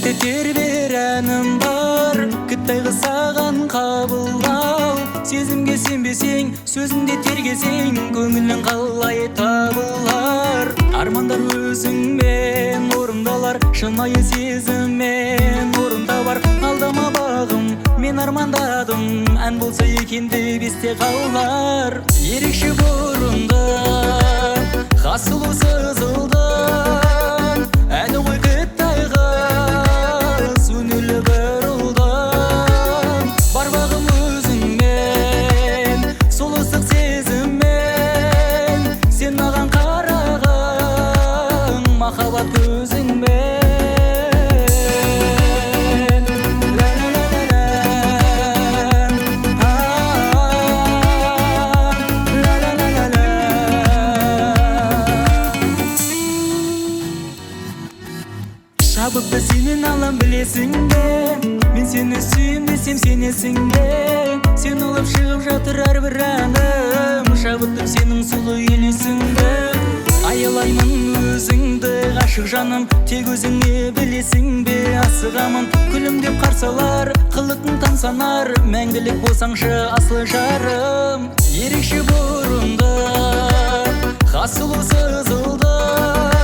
жүректе тербер әнім бар, кітайғы саған қабылдау. Сезімге сенбесең, сөзінде тергесең, көңілің қалай табылар. Армандар өзіңмен орындалар, шынайы сезіммен орындалар. Алдама бағым, мен армандадым, ән болса екен деп есте қалар. Ерекше бұрынды, хас сұлу сызылдан, әні ғой кітайға өнерлі бір ұлдан. Бар бағым өзіңмен, сол ыстық сезіммен, сен маған қарағың махаббат көзіңмен. Шабытты сенен алам білесің бе, мен сені сүйем десем сенесің бе. Сен олып шығып жатыр әрбір әнім, шабыттым сенің сұлу елесіңді. Аялаймын өзіңді ғашық жаным, тек өзіңе білесің бе асығамын. Күлімдеп қарсалар, қылықтың тамсанар, мәңгілік болсаңшы асыл жарым. Ерекше бұрынды, хас сұлу сызылды,